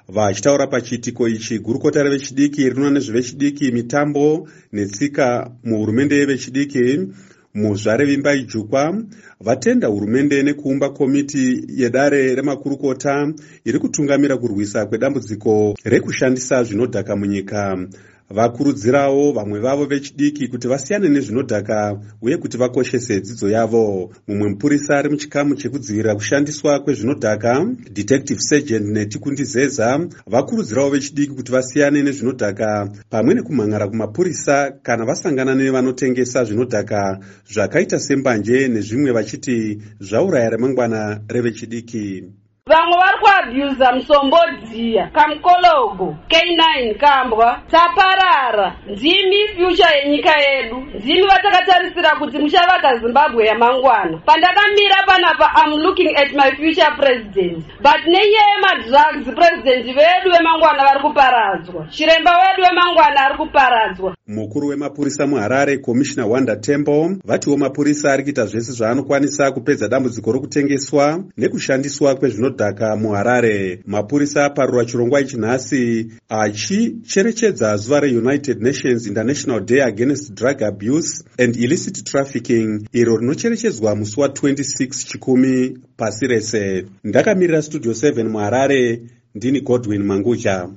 Vachitaura pachiitiko ichi, gurukota revechidiki rinoona nezvevechidiki, mitambo netsika muhurumende yevechidiki muzvare Vimba Ijukwa vatenda hurumende nekuumba komiti yedare remakurukota iri kutungamira kurwisa kwedambudziko rekushandisa zvinodhaka munyika. Vakurudzirawo vamwe vavo vechidiki kuti vasiyane nezvinodhaka uye kuti vakoshese dzidzo yavo. Mumwe mupurisa ari muchikamu chekudzivirira kushandiswa kwezvinodhaka, Detective Sergeant Netikundizeza, vakurudzirawo vechidiki kuti vasiyane nezvinodhaka pamwe nekumhangara kumapurisa kana vasangana nevanotengesa zvinodhaka zvakaita sembanje nezvimwe, vachiti zvauraya ramangwana revechidiki. Vamwe vari kuabhuza Musombodziya, Kamukologo, K9 Kambwa, taparara. Ndimi future yenyika yedu. Ndimi vatakatarisira kuti muchavaka Zimbabwe yamangwana. Pandakamira panapa, I'm looking at my future president. But nenyaya yemadrugs, president vedu vemangwana vari kuparadzwa. Chiremba wedu wemangwana ari kuparadzwa. Mukuru wemapurisa muHarare, Commissioner Wanda Tembo, vatiwo mapurisa ari kuita zvese zvaanokwanisa kupedza dambudziko rokutengeswa nekushandiswa kwezvinodhaka muHarare. Mapurisa aparura chirongwa ichi nhasi achicherechedza zuva reUnited Nations International Day Against Drug Abuse and Illicit Trafficking, iro rinocherechedzwa musi wa26 Chikumi pasi rese. Ndakamirira Studio 7 muHarare, ndini Godwin Manguja.